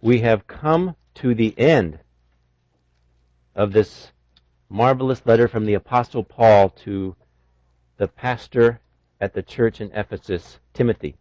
we have come to the end of this marvelous letter from the Apostle Paul to the pastor at the church in Ephesus, Timothy.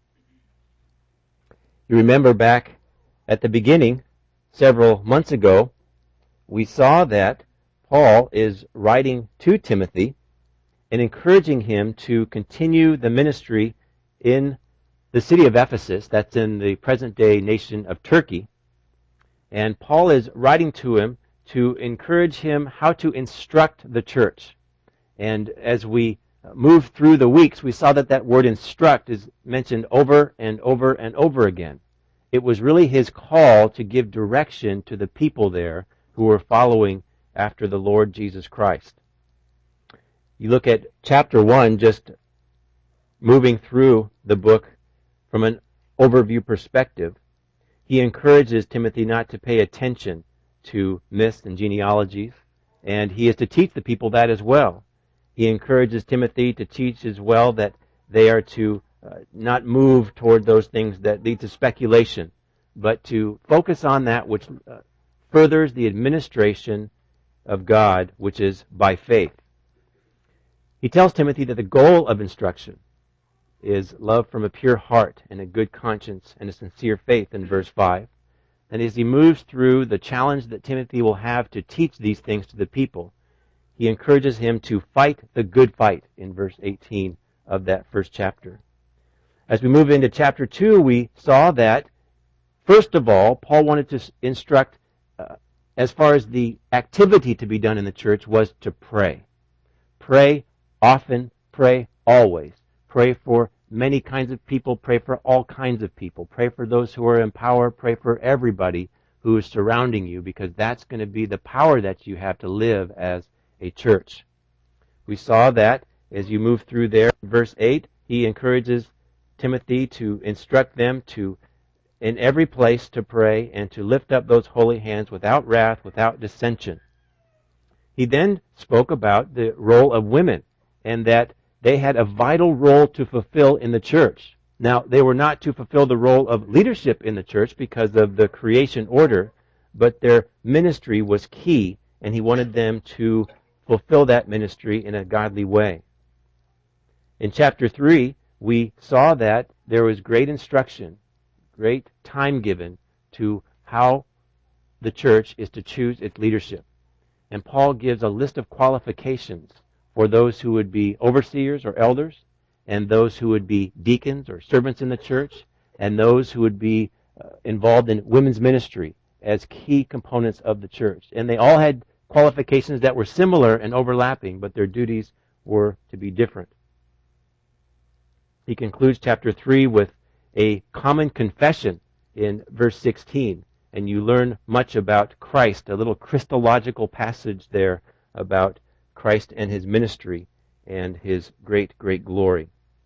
You remember back at the beginning, several months ago, we saw that Paul is writing to Timothy and encouraging him to continue the ministry in the city of Ephesus, that's in the present-day nation of Turkey. And Paul is writing to him to encourage him how to instruct the church. And as we move through the weeks, we saw that that word instruct is mentioned over and over and over again. It was really his call to give direction to the people there who were following after the Lord Jesus Christ. You look at chapter 1, just moving through the book from an overview perspective. He encourages Timothy not to pay attention to myths and genealogies, and he is to teach the people that as well. He encourages Timothy to teach as well that they are to not move toward those things that lead to speculation, but to focus on that which furthers the administration of God, which is by faith. He tells Timothy that the goal of instruction is love from a pure heart and a good conscience and a sincere faith in verse 5. And as he moves through the challenge that Timothy will have to teach these things to the people, he encourages him to fight the good fight in verse 18 of that first chapter. As we move into chapter 2, we saw that, first of all, Paul wanted to instruct as far as the activity to be done in the church was to pray. Pray often, pray always. Pray for many kinds of people, pray for all kinds of people. Pray for those who are in power, pray for everybody who is surrounding you, because that's going to be the power that you have to live as a church. We saw that as you move through there, verse 8, he encourages Timothy to instruct them to, in every place, to pray and to lift up those holy hands without wrath, without dissension. He then spoke about the role of women and that they had a vital role to fulfill in the church. Now, they were not to fulfill the role of leadership in the church because of the creation order, but their ministry was key, and he wanted them to fulfill that ministry in a godly way. In chapter 3, we saw that there was great instruction, great time given to how the church is to choose its leadership. And Paul gives a list of qualifications for those who would be overseers or elders, and those who would be deacons or servants in the church, and those who would be involved in women's ministry as key components of the church. And they all had qualifications that were similar and overlapping, but their duties were to be different. He concludes chapter 3 with a common confession in verse 16, and you learn much about Christ, a little Christological passage there about Christ and his ministry and his great, great glory.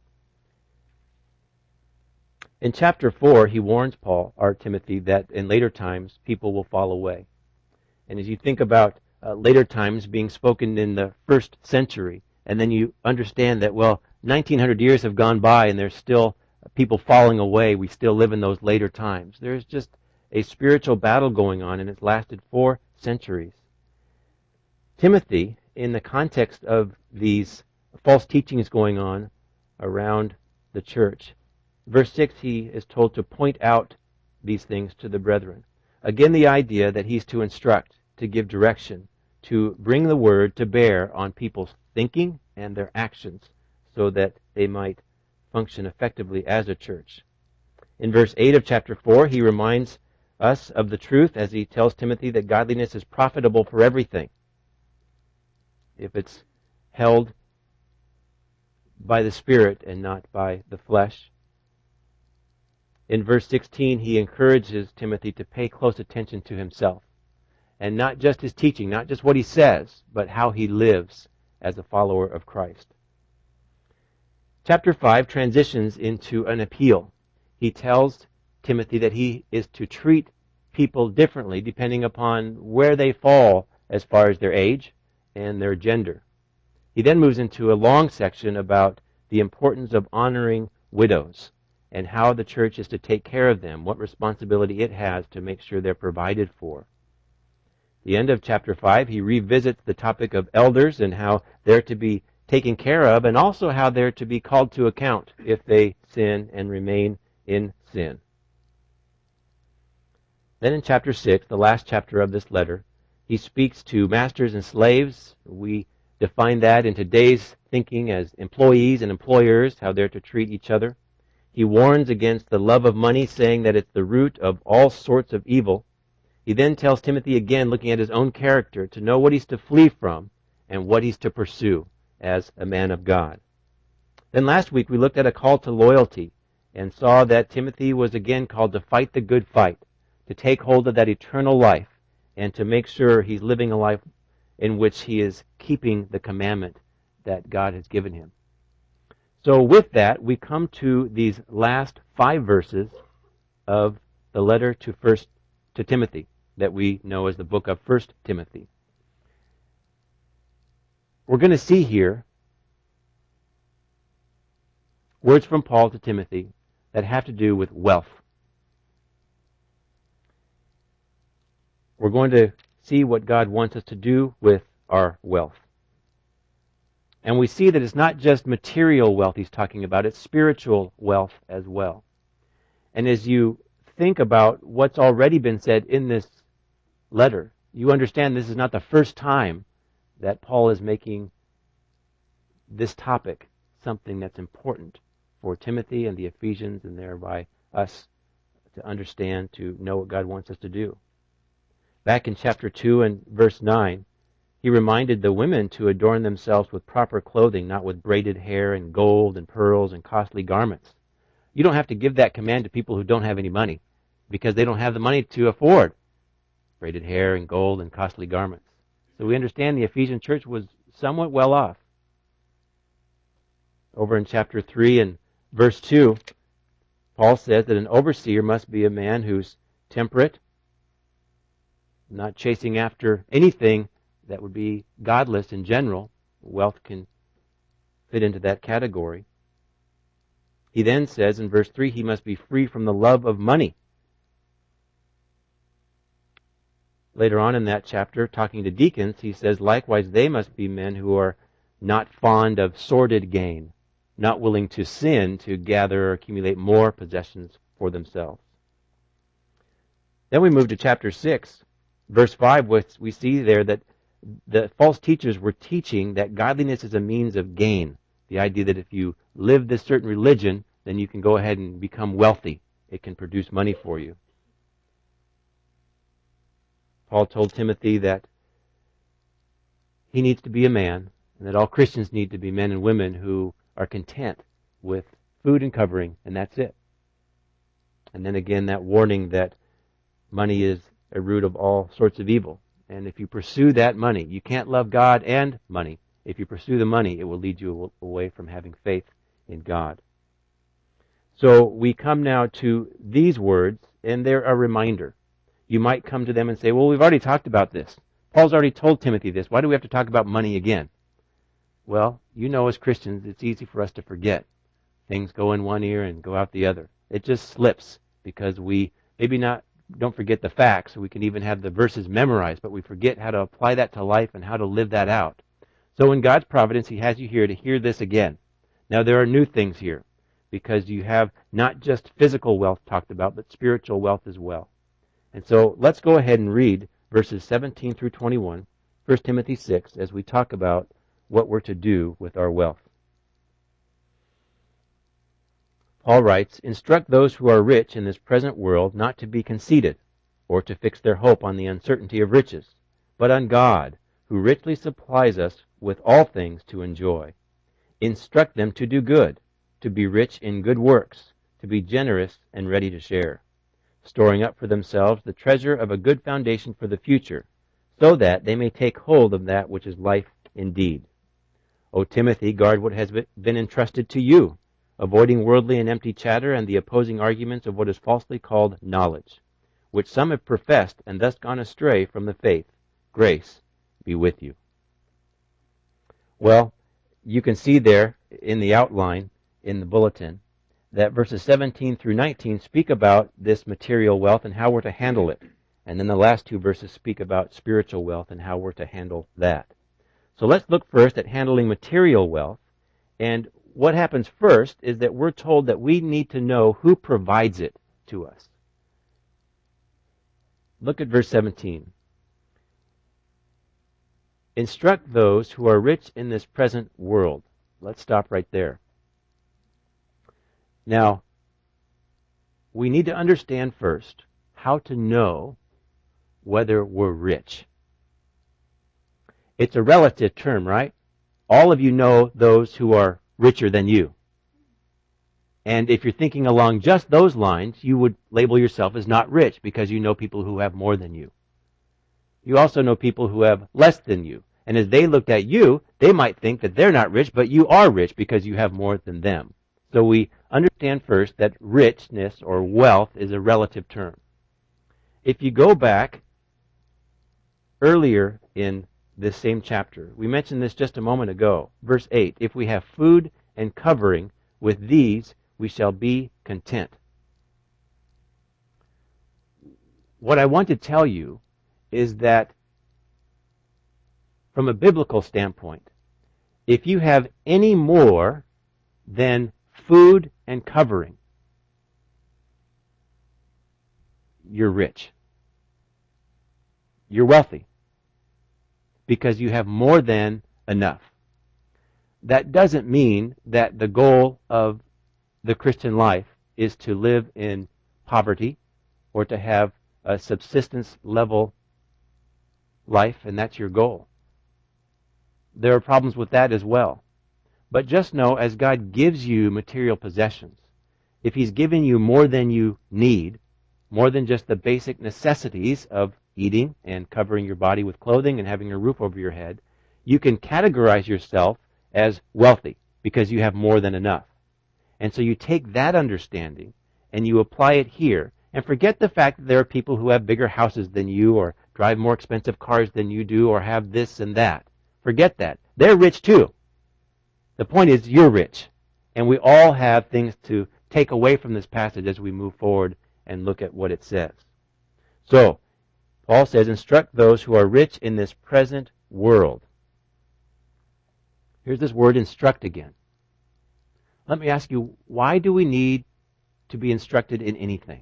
In chapter 4, he warns Timothy that in later times people will fall away. And as you think about later times being spoken in the first century, and then you understand that, 1900 years have gone by and there's still people falling away, we still live in those later times. There's just a spiritual battle going on, and it's lasted 4 centuries. Timothy, in the context of these false teachings going on around the church, verse 6, he is told to point out these things to the brethren. Again, the idea that he's to instruct, to give direction, to bring the word to bear on people's thinking and their actions so that they might function effectively as a church. In verse 8 of chapter 4, he reminds us of the truth as he tells Timothy that godliness is profitable for everything, if it's held by the Spirit and not by the flesh. In verse 16, he encourages Timothy to pay close attention to himself, and not just his teaching, not just what he says, but how he lives as a follower of Christ. Chapter 5 transitions into an appeal. He tells Timothy that he is to treat people differently depending upon where they fall as far as their age and their gender. He then moves into a long section about the importance of honoring widows and how the church is to take care of them, what responsibility it has to make sure they're provided for. The end of chapter 5, he revisits the topic of elders and how they're to be taken care of, and also how they're to be called to account if they sin and remain in sin. Then in chapter 6, the last chapter of this letter, he speaks to masters and slaves. We define that in today's thinking as employees and employers, how they're to treat each other. He warns against the love of money, saying that it's the root of all sorts of evil. He then tells Timothy again, looking at his own character, to know what he's to flee from and what he's to pursue as a man of God. Then last week we looked at a call to loyalty and saw that Timothy was again called to fight the good fight, to take hold of that eternal life, and to make sure he's living a life in which he is keeping the commandment that God has given him. So with that, we come to these last 5 verses of the letter to Timothy that we know as the book of 1 Timothy. We're going to see here words from Paul to Timothy that have to do with wealth. We're going to see what God wants us to do with our wealth. And we see that it's not just material wealth he's talking about, it's spiritual wealth as well. And as you think about what's already been said in this letter, you understand this is not the first time that Paul is making this topic something that's important for Timothy and the Ephesians, and thereby us to understand, to know what God wants us to do. Back in chapter 2 and verse 9, he reminded the women to adorn themselves with proper clothing, not with braided hair and gold and pearls and costly garments. You don't have to give that command to people who don't have any money, because they don't have the money to afford braided hair and gold and costly garments. So we understand the Ephesian church was somewhat well off. Over in chapter 3 and verse 2, Paul says that an overseer must be a man who's temperate, not chasing after anything that would be godless in general. Wealth can fit into that category. He then says in verse 3, he must be free from the love of money. Later on in that chapter, talking to deacons, he says, likewise, they must be men who are not fond of sordid gain, not willing to sin to gather or accumulate more possessions for themselves. Then we move to chapter 6, verse 5, which we see there that the false teachers were teaching that godliness is a means of gain. The idea that if you live this certain religion, then you can go ahead and become wealthy. It can produce money for you. Paul told Timothy that he needs to be a man, and that all Christians need to be men and women who are content with food and covering, and that's it. And then again, that warning that money is a root of all sorts of evil. And if you pursue that money, you can't love God and money. If you pursue the money, it will lead you away from having faith in God. So we come now to these words, and they're a reminder. You might come to them and say, well, we've already talked about this. Paul's already told Timothy this. Why do we have to talk about money again? Well, you know as Christians, it's easy for us to forget. Things go in one ear and go out the other. It just slips because we don't forget the facts. We can even have the verses memorized, but we forget how to apply that to life and how to live that out. So in God's providence, he has you here to hear this again. Now there are new things here because you have not just physical wealth talked about, but spiritual wealth as well. And so let's go ahead and read verses 17 through 21, 1 Timothy 6, as we talk about what we're to do with our wealth. Paul writes, instruct those who are rich in this present world not to be conceited, or to fix their hope on the uncertainty of riches, but on God, who richly supplies us with all things to enjoy. Instruct them to do good, to be rich in good works, to be generous and ready to share, storing up for themselves the treasure of a good foundation for the future, so that they may take hold of that which is life indeed. O Timothy, guard what has been entrusted to you, avoiding worldly and empty chatter and the opposing arguments of what is falsely called knowledge, which some have professed and thus gone astray from the faith. Grace be with you. Well, you can see there in the outline in the bulletin that verses 17 through 19 speak about this material wealth and how we're to handle it. And then the last two verses speak about spiritual wealth and how we're to handle that. So let's look first at handling material wealth. And what happens first is that we're told that we need to know who provides it to us. Look at verse 17. Instruct those who are rich in this present world. Let's stop right there. Now, we need to understand first how to know whether we're rich. It's a relative term, right? All of you know those who are richer than you. And if you're thinking along just those lines, you would label yourself as not rich because you know people who have more than you. You also know people who have less than you. And as they looked at you, they might think that they're not rich, but you are rich because you have more than them. So we understand first that richness or wealth is a relative term. If you go back earlier in this same chapter, we mentioned this just a moment ago, verse 8, if we have food and covering, with these we shall be content. What I want to tell you is that from a biblical standpoint, if you have any more than food and covering, you're rich. You're wealthy because you have more than enough. That doesn't mean that the goal of the Christian life is to live in poverty or to have a subsistence level life, and that's your goal. There are problems with that as well. But just know, as God gives you material possessions, if He's given you more than you need, more than just the basic necessities of eating and covering your body with clothing and having a roof over your head, you can categorize yourself as wealthy because you have more than enough. And so you take that understanding and you apply it here, and forget the fact that there are people who have bigger houses than you or drive more expensive cars than you do or have this and that. Forget that. They're rich too. The point is you're rich. And we all have things to take away from this passage as we move forward and look at what it says. So, Paul says, instruct those who are rich in this present world. Here's this word instruct again. Let me ask you, why do we need to be instructed in anything?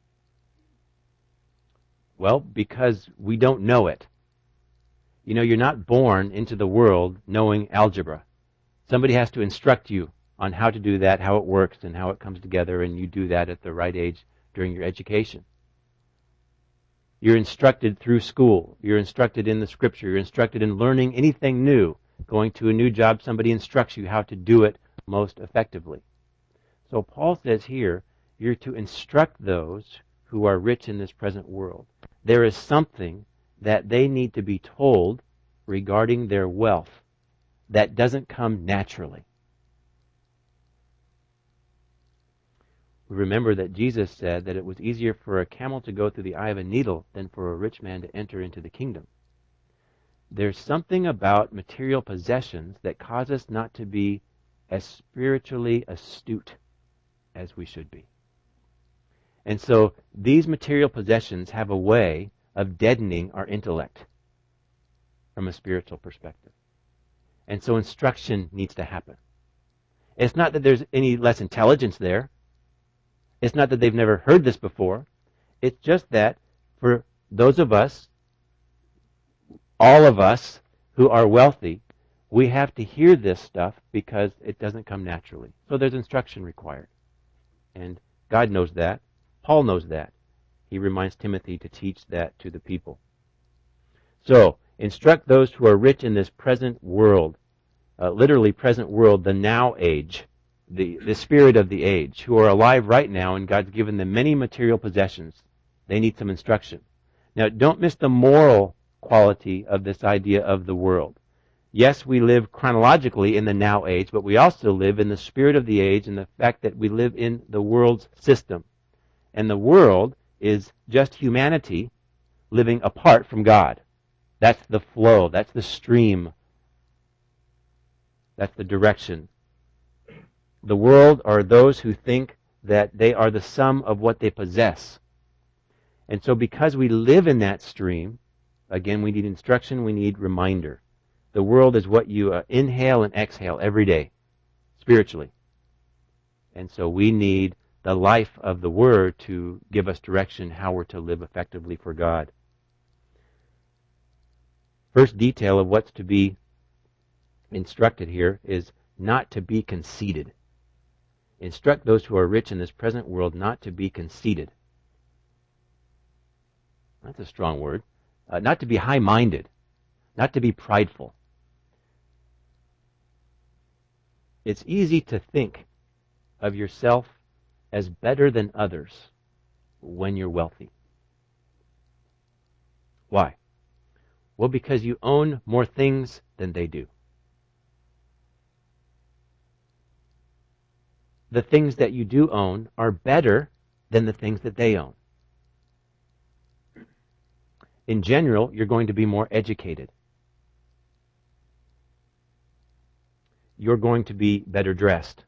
Well, because we don't know it. You know, you're not born into the world knowing algebra. Somebody has to instruct you on how to do that, how it works, and how it comes together, and you do that at the right age during your education. You're instructed through school. You're instructed in the Scripture. You're instructed in learning anything new. Going to a new job, somebody instructs you how to do it most effectively. So Paul says here, you're to instruct those who are rich in this present world. There is something that they need to be told regarding their wealth that doesn't come naturally. We remember that Jesus said that it was easier for a camel to go through the eye of a needle than for a rich man to enter into the kingdom. There's something about material possessions that cause us not to be as spiritually astute as we should be. And so these material possessions have a way of deadening our intellect from a spiritual perspective. And so instruction needs to happen. It's not that there's any less intelligence there. It's not that they've never heard this before. It's just that for those of us, all of us who are wealthy, we have to hear this stuff because it doesn't come naturally. So there's instruction required. And God knows that. Paul knows that. He reminds Timothy to teach that to the people. So, instruct those who are rich in this present world, literally present world, the now age, the spirit of the age, who are alive right now, and God's given them many material possessions. They need some instruction. Now, don't miss the moral quality of this idea of the world. Yes, we live chronologically in the now age, but we also live in the spirit of the age and the fact that we live in the world's system. And the world is just humanity living apart from God. That's the flow. That's the stream. That's the direction. The world are those who think that they are the sum of what they possess. And so because we live in that stream, again, we need instruction, we need reminder. The world is what you inhale and exhale every day, spiritually. And so we need the life of the Word to give us direction how we're to live effectively for God. First detail of what's to be instructed here is not to be conceited. Instruct those who are rich in this present world not to be conceited. That's a strong word. Not to be high-minded. Not to be prideful. It's easy to think of yourself as better than others when you're wealthy. Why? Well, because you own more things than they do. The things that you do own are better than the things that they own. In general, you're going to be more educated. You're going to be better dressed.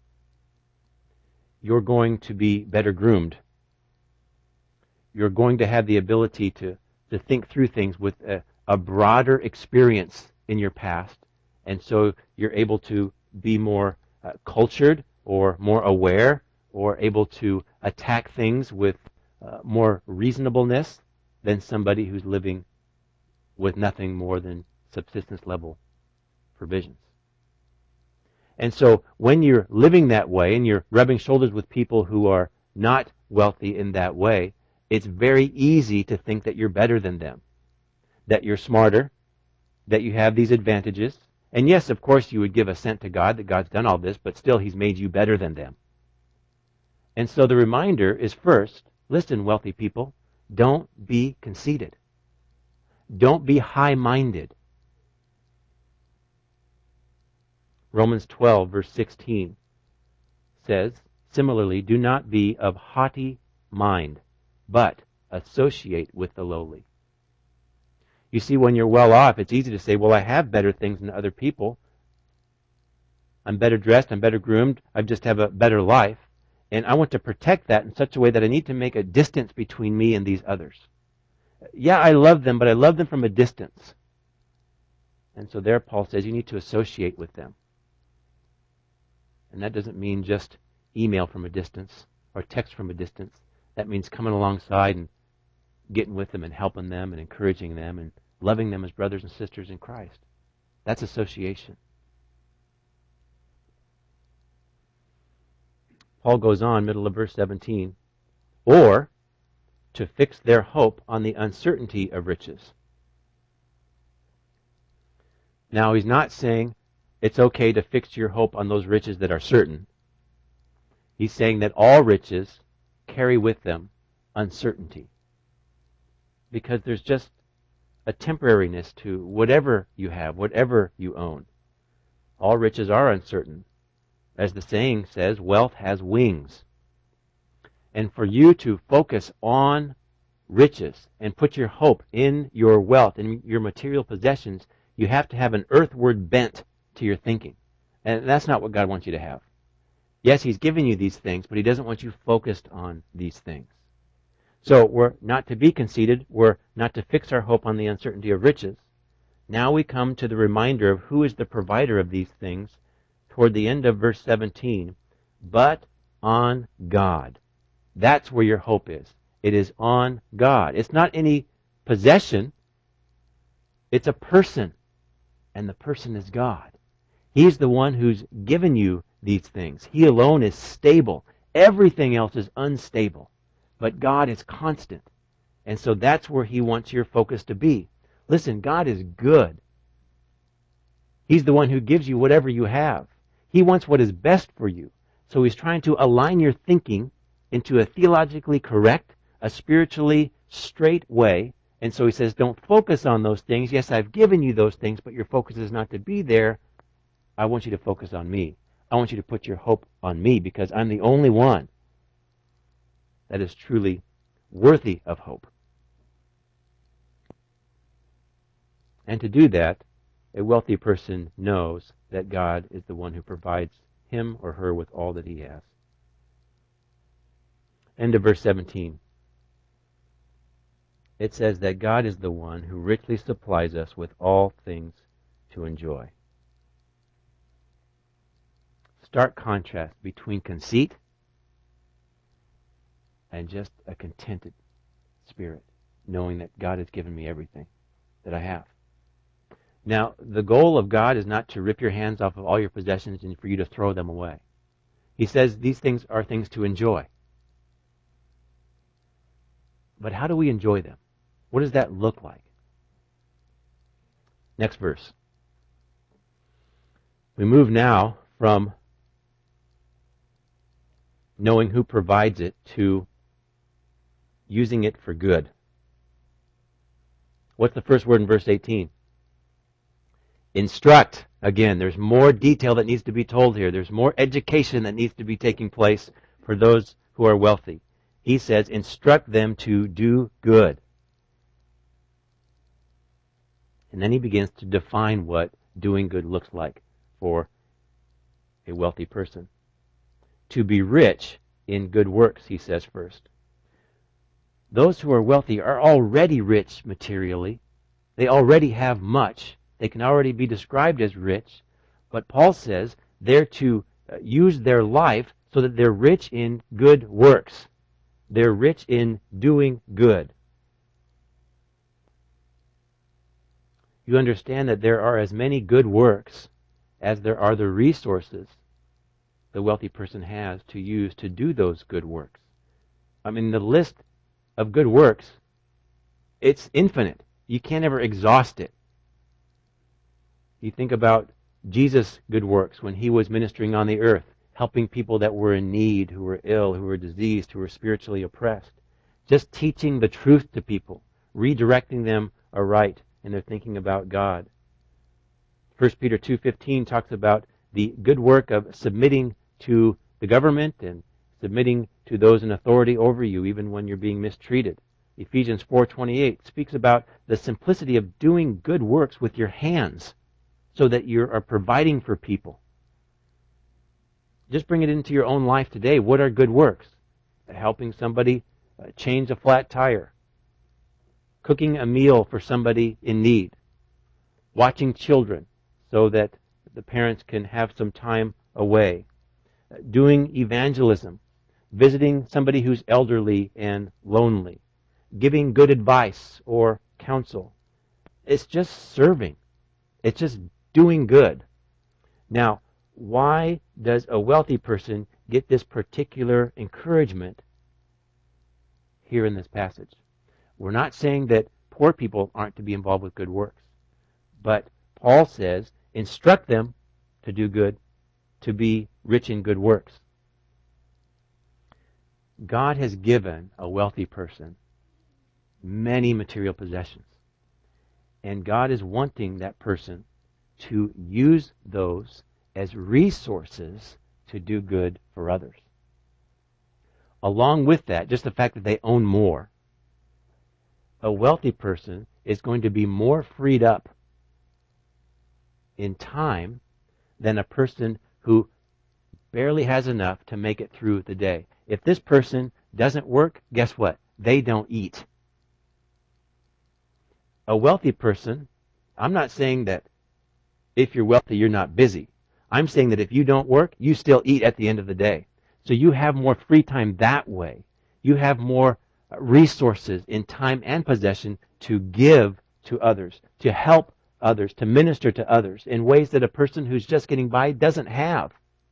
You're going to be better groomed. You're going to have the ability to think through things with a broader experience in your past. And so you're able to be more cultured or more aware or able to attack things with more reasonableness than somebody who's living with nothing more than subsistence level provisions. And so when you're living that way and you're rubbing shoulders with people who are not wealthy in that way, it's very easy to think that you're better than them, that you're smarter, that you have these advantages. And yes, of course, you would give assent to God that God's done all this, but still He's made you better than them. And so the reminder is first, listen, wealthy people, don't be conceited. Don't be high-minded. Romans 12, verse 16 says, similarly, do not be of haughty mind, but associate with the lowly. You see, when you're well off, it's easy to say, well, I have better things than other people. I'm better dressed, I'm better groomed, I just have a better life. And I want to protect that in such a way that I need to make a distance between me and these others. Yeah, I love them, but I love them from a distance. And so there Paul says you need to associate with them. And that doesn't mean just email from a distance or text from a distance. That means coming alongside and getting with them and helping them and encouraging them and loving them as brothers and sisters in Christ. That's association. Paul goes on, middle of verse 17, or to fix their hope on the uncertainty of riches. Now, he's not saying it's okay to fix your hope on those riches that are certain. He's saying that all riches carry with them uncertainty. Because there's just a temporariness to whatever you have, whatever you own. All riches are uncertain. As the saying says, wealth has wings. And for you to focus on riches and put your hope in your wealth and your material possessions, you have to have an earthward bent to your thinking. And that's not what God wants you to have. Yes, He's given you these things, but He doesn't want you focused on these things. So we're not to be conceited. We're not to fix our hope on the uncertainty of riches. Now we come to the reminder of who is the provider of these things toward the end of verse 17. But on God. That's where your hope is. It is on God. It's not any possession. It's a person. And the person is God. He's the one who's given you these things. He alone is stable. Everything else is unstable. But God is constant. And so that's where He wants your focus to be. Listen, God is good. He's the one who gives you whatever you have. He wants what is best for you. So He's trying to align your thinking into a theologically correct, a spiritually straight way. And so He says, don't focus on those things. Yes, I've given you those things, but your focus is not to be there. I want you to focus on me. I want you to put your hope on me because I'm the only one that is truly worthy of hope. And to do that, a wealthy person knows that God is the one who provides him or her with all that he has. End of verse 17. It says that God is the one who richly supplies us with all things to enjoy. Stark contrast between conceit and just a contented spirit, knowing that God has given me everything that I have. Now, the goal of God is not to rip your hands off of all your possessions and for you to throw them away. He says these things are things to enjoy. But how do we enjoy them? What does that look like? Next verse. We move now from knowing who provides it to using it for good. What's the first word in verse 18? Instruct. Again, there's more detail that needs to be told here. There's more education that needs to be taking place for those who are wealthy. He says, instruct them to do good. And then he begins to define what doing good looks like for a wealthy person. To be rich in good works, he says first. Those who are wealthy are already rich materially. They already have much. They can already be described as rich. But Paul says they're to use their life so that they're rich in good works. They're rich in doing good. You understand that there are as many good works as there are the resources the wealthy person has to use to do those good works. I mean, the list of good works, it's infinite. You can't ever exhaust it. You think about Jesus' good works when he was ministering on the earth, helping people that were in need, who were ill, who were diseased, who were spiritually oppressed. Just teaching the truth to people, redirecting them aright in their thinking about God. 1 Peter 2:15 talks about the good work of submitting to the government and submitting to those in authority over you, even when you're being mistreated. Ephesians 4:28 speaks about the simplicity of doing good works with your hands so that you are providing for people. Just bring it into your own life today. What are good works? Helping somebody change a flat tire. Cooking a meal for somebody in need. Watching children so that the parents can have some time away. Doing evangelism. Visiting somebody who's elderly and lonely. Giving good advice or counsel. It's just serving. It's just doing good. Now, why does a wealthy person get this particular encouragement here in this passage? We're not saying that poor people aren't to be involved with good works. But Paul says, instruct them to do good, to be rich in good works. God has given a wealthy person many material possessions. And God is wanting that person to use those as resources to do good for others. Along with that, just the fact that they own more, a wealthy person is going to be more freed up in time than a person who barely has enough to make it through the day. If this person doesn't work, guess what? They don't eat. A wealthy person, I'm not saying that if you're wealthy, you're not busy. I'm saying that if you don't work, you still eat at the end of the day. So you have more free time that way. You have more resources in time and possession to give to others, to help others, to minister to others in ways that a person who's just getting by doesn't have.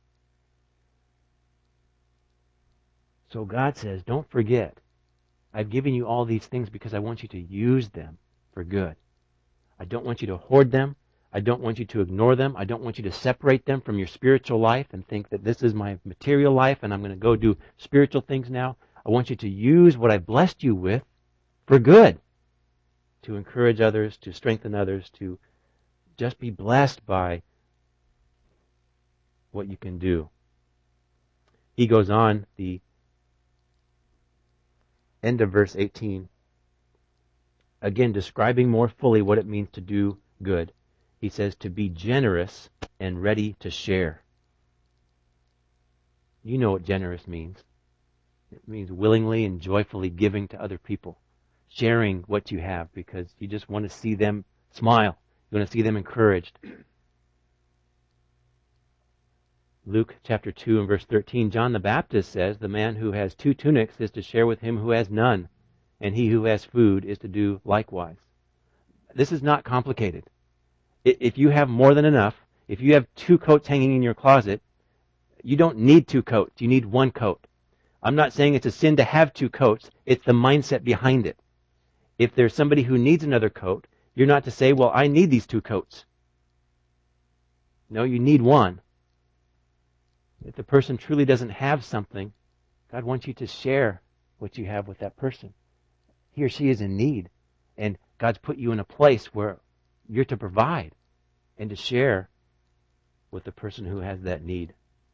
So God says, don't forget, I've given you all these things because I want you to use them for good. I don't want you to hoard them. I don't want you to ignore them. I don't want you to separate them from your spiritual life and think that this is my material life and I'm going to go do spiritual things now. I want you to use what I blessed you with for good, to encourage others, to strengthen others, to just be blessed by what you can do. He goes on, the end of verse 18, again describing more fully what it means to do good. He says to be generous and ready to share. You know what generous means. It means willingly and joyfully giving to other people, sharing what you have because you just want to see them smile. You want to see them encouraged. Luke chapter 2 and verse 13, John the Baptist says, the man who has 2 tunics is to share with him who has none, and he who has food is to do likewise. This is not complicated. If you have more than enough, if you have 2 coats hanging in your closet, you don't need 2 coats. You need 1 coat. I'm not saying it's a sin to have 2 coats. It's the mindset behind it. If there's somebody who needs another coat, you're not to say, well, I need these 2 coats. No, you need 1. If the person truly doesn't have something, God wants you to share what you have with that person. He or she is in need. And God's put you in a place where you're to provide and to share with the person who has that need.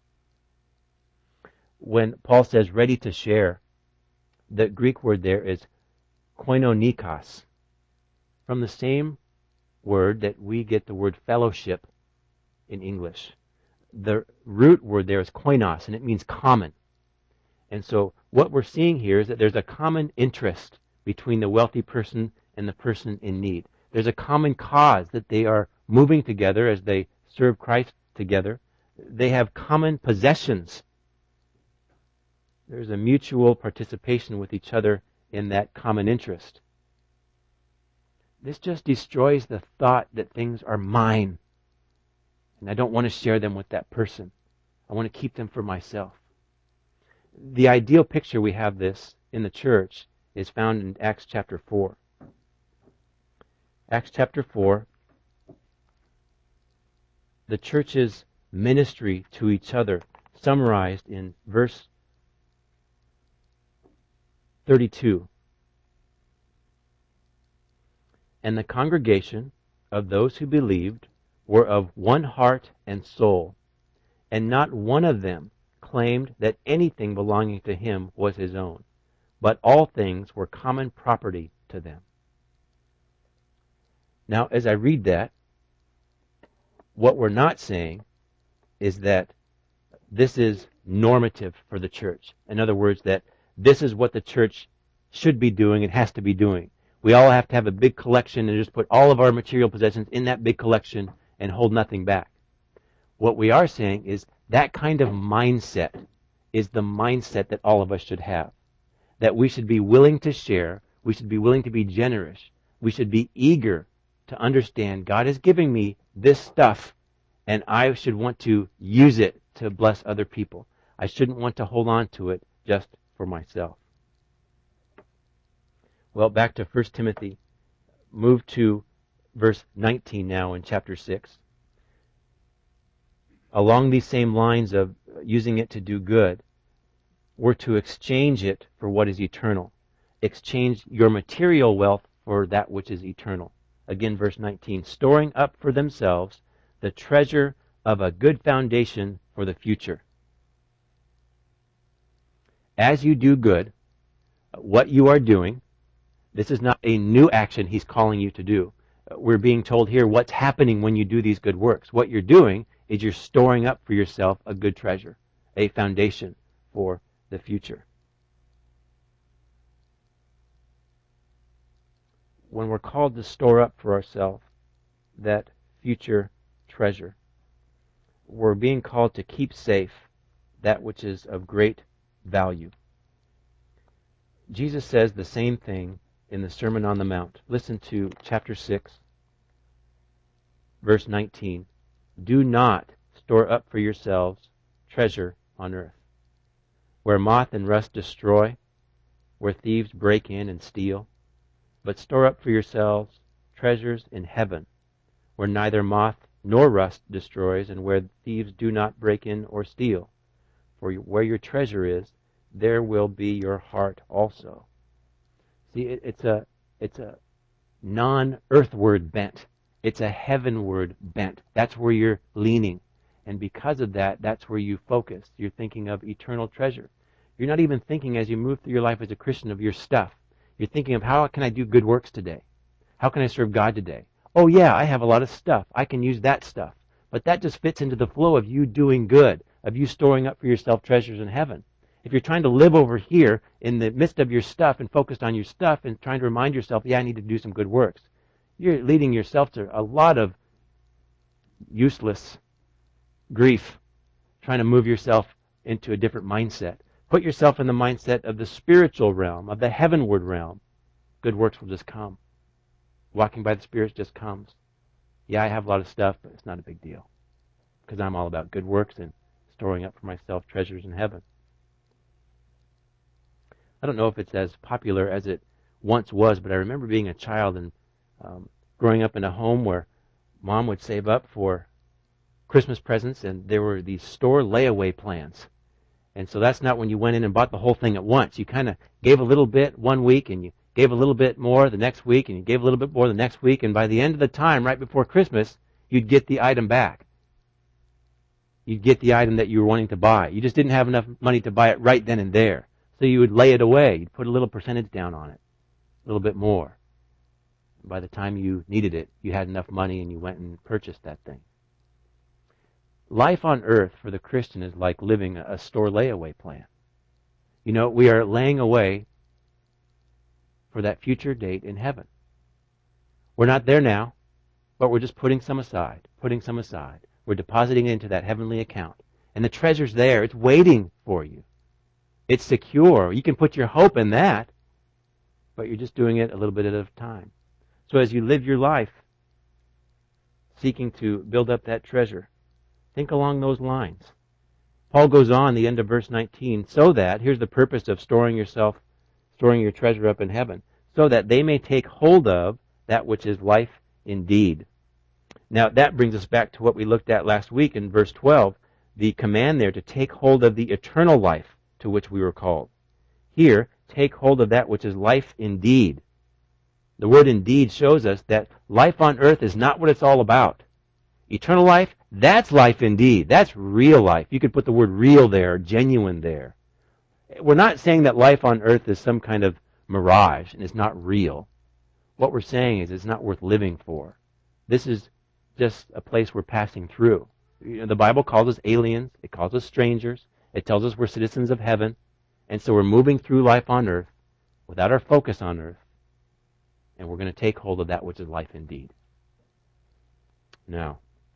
When Paul says ready to share, the Greek word there is koinonikos, from the same word that we get the word fellowship in English. The root word there is koinos, and it means common. And so what we're seeing here is that there's a common interest between the wealthy person and the person in need. There's a common cause that they are moving together as they serve Christ together. They have common possessions. There's a mutual participation with each other in that common interest. This just destroys the thought that things are mine, and I don't want to share them with that person. I want to keep them for myself. The ideal picture we have this in the church is found in Acts chapter 4. Acts chapter 4, the church's ministry to each other, summarized in verse 32. And the congregation of those who believed were of one heart and soul, and not one of them claimed that anything belonging to him was his own, but all things were common property to them. Now, as I read that, what we're not saying is that this is normative for the church. In other words, that this is what the church should be doing and has to be doing. We all have to have a big collection and just put all of our material possessions in that big collection and hold nothing back. What we are saying is that kind of mindset is the mindset that all of us should have. That we should be willing to share, we should be willing to be generous, we should be eager to understand God is giving me this stuff and I should want to use it to bless other people. I shouldn't want to hold on to it just for myself. Well, back to 1 Timothy. Move to verse 19 now in chapter 6. Along these same lines of using it to do good, we're to exchange it for what is eternal. Exchange your material wealth for that which is eternal. Again, verse 19. Storing up for themselves the treasure of a good foundation for the future. As you do good, what you are doing, this is not a new action he's calling you to do. We're being told here what's happening when you do these good works. What you're doing is you're storing up for yourself a good treasure, a foundation for the future. When we're called to store up for ourselves that future treasure, we're being called to keep safe that which is of great value. Jesus says the same thing in the Sermon on the Mount. Listen to chapter 6, verse 19. Do not store up for yourselves treasure on earth, where moth and rust destroy, where thieves break in and steal, but store up for yourselves treasures in heaven, where neither moth nor rust destroys, and where thieves do not break in or steal. For where your treasure is, there will be your heart also. See, it's a non-earthward bent. It's a heavenward bent. That's where you're leaning. And because of that, that's where you focus. You're thinking of eternal treasure. You're not even thinking as you move through your life as a Christian of your stuff. You're thinking of how can I do good works today? How can I serve God today? Oh yeah, I have a lot of stuff. I can use that stuff. But that just fits into the flow of you doing good, of you storing up for yourself treasures in heaven. If you're trying to live over here in the midst of your stuff and focused on your stuff and trying to remind yourself, yeah, I need to do some good works, you're leading yourself to a lot of useless grief, trying to move yourself into a different mindset. Put yourself in the mindset of the spiritual realm, of the heavenward realm. Good works will just come. Walking by the Spirit just comes. Yeah, I have a lot of stuff, but it's not a big deal, because I'm all about good works and storing up for myself treasures in heaven. I don't know if it's as popular as it once was, but I remember being a child and growing up in a home where Mom would save up for Christmas presents, and there were these store layaway plans. And so that's not when you went in and bought the whole thing at once. You kind of gave a little bit one week, and you gave a little bit more the next week, and you gave a little bit more the next week, and by the end of the time, right before Christmas, you'd get the item back. You'd get the item that you were wanting to buy. You just didn't have enough money to buy it right then and there. So you would lay it away. You'd put a little percentage down on it, a little bit more. By the time you needed it, you had enough money and you went and purchased that thing. Life on earth for the Christian is like living a store layaway plan. You know, we are laying away for that future date in heaven. We're not there now, but we're just putting some aside. We're depositing it into that heavenly account. And the treasure's there. It's waiting for you. It's secure. You can put your hope in that, but you're just doing it a little bit at a time. So as you live your life seeking to build up that treasure, think along those lines. Paul goes on, the end of verse 19, so that, here's the purpose of storing your treasure up in heaven, so that they may take hold of that which is life indeed. Now that brings us back to what we looked at last week in verse 12, the command there to take hold of the eternal life to which we were called. Here, take hold of that which is life indeed. The word indeed shows us that life on earth is not what it's all about. Eternal life, that's life indeed. That's real life. You could put the word real there, genuine there. We're not saying that life on earth is some kind of mirage and it's not real. What we're saying is it's not worth living for. This is just a place we're passing through. You know, the Bible calls us aliens. It calls us strangers. It tells us we're citizens of heaven. And so we're moving through life on earth without our focus on earth. And we're going to take hold of that which is life indeed. Now,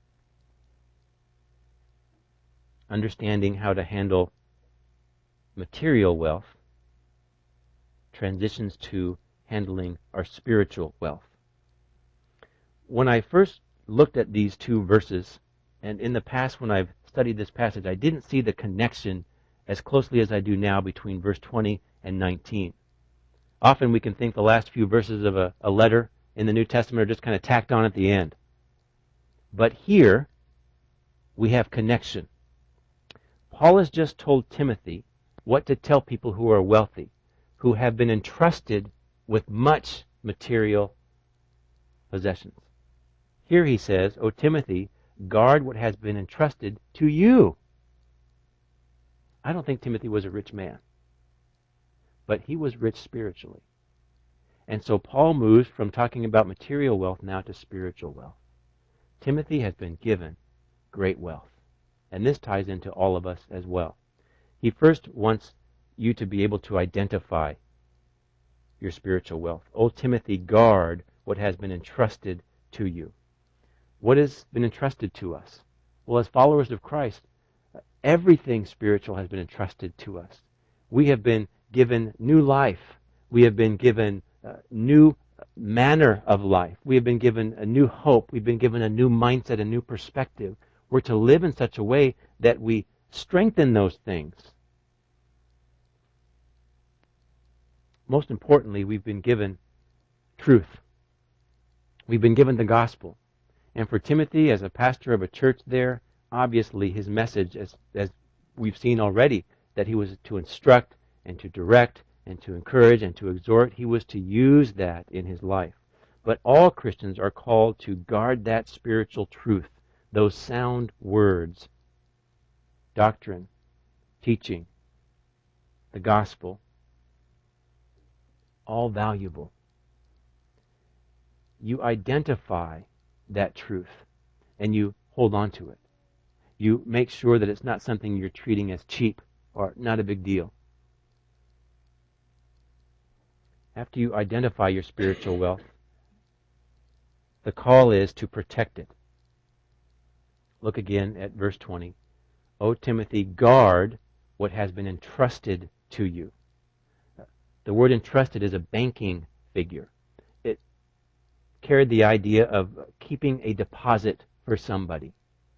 understanding how to handle material wealth transitions to handling our spiritual wealth. When I first looked at these two verses, and in the past when I've studied this passage, I didn't see the connection as closely as I do now between verse 20 and 19. Often we can think the last few verses of a letter in the New Testament are just kind of tacked on at the end. But here, we have connection. Paul has just told Timothy what to tell people who are wealthy, who have been entrusted with much material possessions. Here he says, O Timothy, guard what has been entrusted to you. I don't think Timothy was a rich man, but he was rich spiritually. And so Paul moves from talking about material wealth now to spiritual wealth. Timothy has been given great wealth. And this ties into all of us as well. He first wants you to be able to identify your spiritual wealth. O Timothy, guard what has been entrusted to you. What has been entrusted to us? Well, as followers of Christ, everything spiritual has been entrusted to us. We have been given new life. We have been given new manner of life. We have been given a new hope. We've been given a new mindset, a new perspective. We're to live in such a way that we strengthen those things. Most importantly, we've been given truth. We've been given the gospel. And for Timothy, as a pastor of a church there, obviously his message, as we've seen already, that he was to instruct and to direct and to encourage and to exhort, he was to use that in his life. But all Christians are called to guard that spiritual truth, those sound words, doctrine, teaching, the gospel, all valuable. You identify that truth and you hold on to it. You make sure that it's not something you're treating as cheap or not a big deal. after you identify your spiritual wealth, the call is to protect it. Look again at verse 20. O Timothy, guard what has been entrusted to you. The word entrusted is a banking figure. It carried the idea of keeping a deposit for somebody.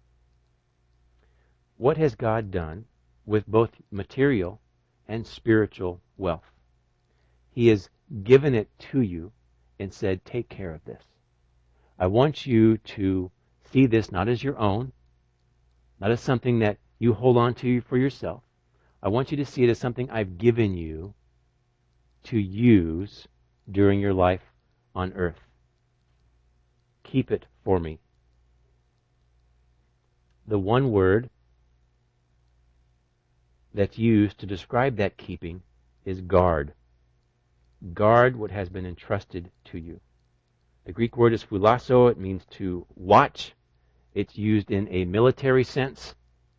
What has God done with both material and spiritual wealth? He has given it to you and said, take care of this. I want you to see this not as your own, not as something that you hold on to for yourself. I want you to see it as something I've given you to use during your life on earth. Keep it for me. The one word that's used to describe that keeping is guard. Guard what has been entrusted to you. The Greek word is phulasso. It means to watch. It's used in a military sense.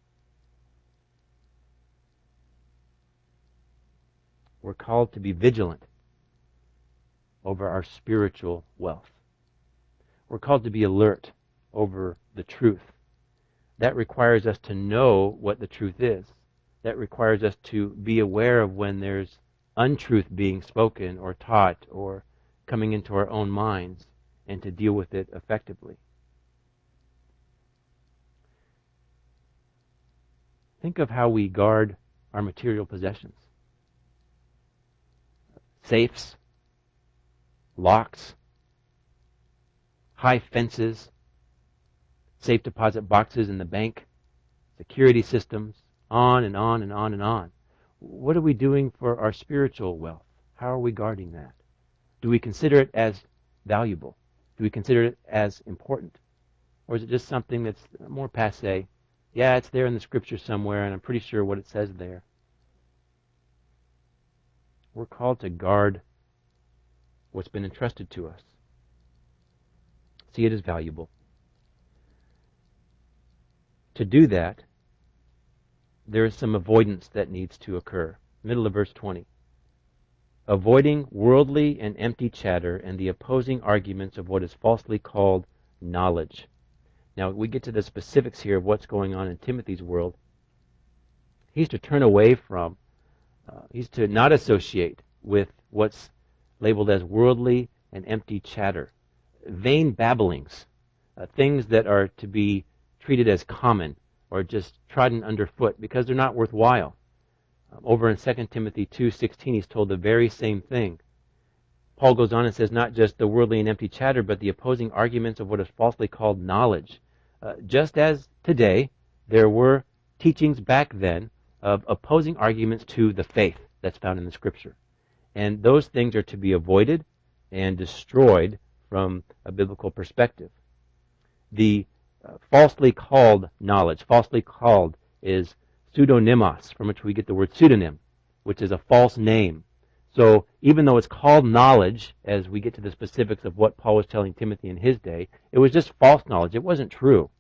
We're called to be vigilant over our spiritual wealth. We're called to be alert over the truth. That requires us to know what the truth is. That requires us to be aware of when there's untruth being spoken or taught or coming into our own minds, and to deal with it effectively. Think of how we guard our material possessions. Safes, locks, high fences, safe deposit boxes in the bank, security systems, on and on and on and on. What are we doing for our spiritual wealth? How are we guarding that? Do we consider it as valuable? Do we consider it as important? Or is it just something that's more passé? Yeah, it's there in the scripture somewhere, and I'm pretty sure what it says there. We're called to guard what's been entrusted to us. See it as valuable. To do that, there is some avoidance that needs to occur. Middle of verse 20. Avoiding worldly and empty chatter and the opposing arguments of what is falsely called knowledge. Now, we get to the specifics here of what's going on in Timothy's world. He's to turn away from, he's to not associate with what's labeled as worldly and empty chatter. Vain babblings, things that are to be treated as common or just trodden underfoot because they're not worthwhile. Over in 2 Timothy 2:16, he's told the very same thing. Paul goes on and says not just the worldly and empty chatter, but the opposing arguments of what is falsely called knowledge. Just as today, there were teachings back then of opposing arguments to the faith that's found in the Scripture. And those things are to be avoided and destroyed from a biblical perspective. The falsely called knowledge, falsely called, is pseudonymos, from which we get the word pseudonym, which is a false name. So even though it's called knowledge, as we get to the specifics of what Paul was telling Timothy in his day, it was just false knowledge. It wasn't true.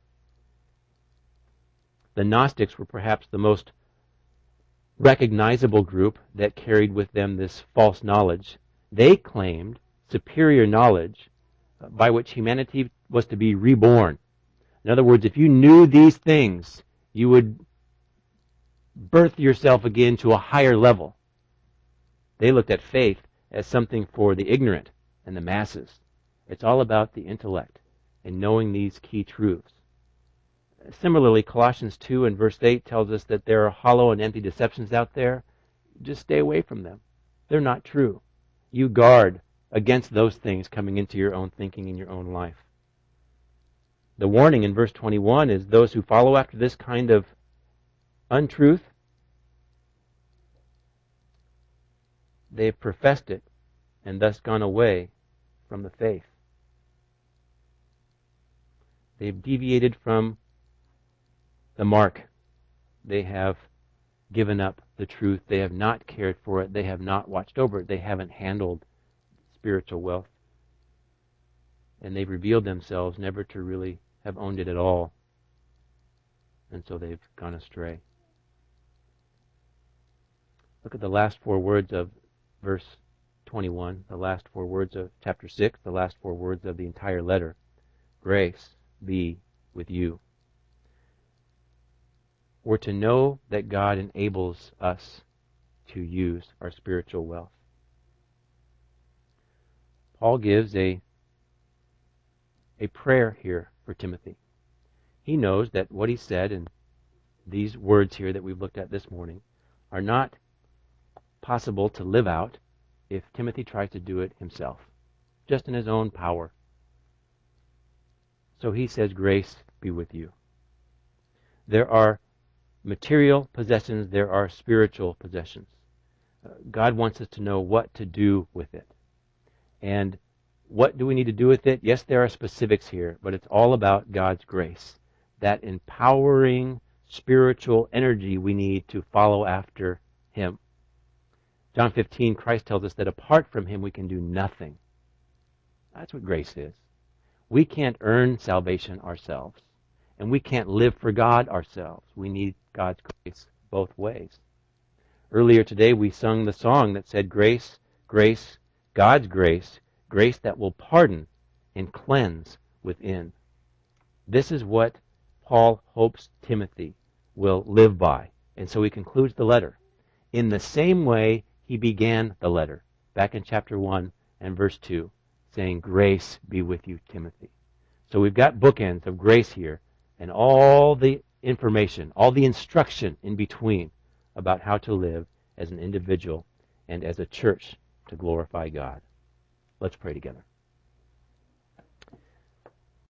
The Gnostics were perhaps the most recognizable group that carried with them this false knowledge. They claimed superior knowledge by which humanity was to be reborn. In other words, if you knew these things, you would birth yourself again to a higher level. They looked at faith as something for the ignorant and the masses. It's all about the intellect and knowing these key truths. Similarly, Colossians 2 and verse 8 tells us that there are hollow and empty deceptions out there. Just stay away from them. They're not true. You guard against those things coming into your own thinking in your own life. The warning in verse 21 is those who follow after this kind of untruth, they've professed it and thus gone away from the faith. They've deviated from the mark. They have given up the truth. They have not cared for it. They have not watched over it. They haven't handled spiritual wealth. And they've revealed themselves never to really have owned it at all. And so they've gone astray. Look at the last four words of verse 21, the last 4 words of chapter 6, the last 4 words of the entire letter. Grace be with you. We're to know that God enables us to use our spiritual wealth. Paul gives a prayer here for Timothy. He knows that what he said in these words here that we've looked at this morning are not possible to live out if Timothy tries to do it himself, just in his own power. So he says, grace be with you. There are material possessions, there are spiritual possessions. God wants us to know what to do with it. And what do we need to do with it? Yes, there are specifics here, but it's all about God's grace. That empowering spiritual energy we need to follow after Him. John 15, Christ tells us that apart from Him we can do nothing. That's what grace is. We can't earn salvation ourselves. And we can't live for God ourselves. We need God's grace both ways. Earlier today we sung the song that said, grace, grace, God's grace, grace that will pardon and cleanse within. This is what Paul hopes Timothy will live by. And so he concludes the letter in the same way he began the letter, back in chapter 1 and verse 2, saying, grace be with you, Timothy. So we've got bookends of grace here, and all the information, all the instruction in between about how to live as an individual and as a church to glorify God. Let's pray together.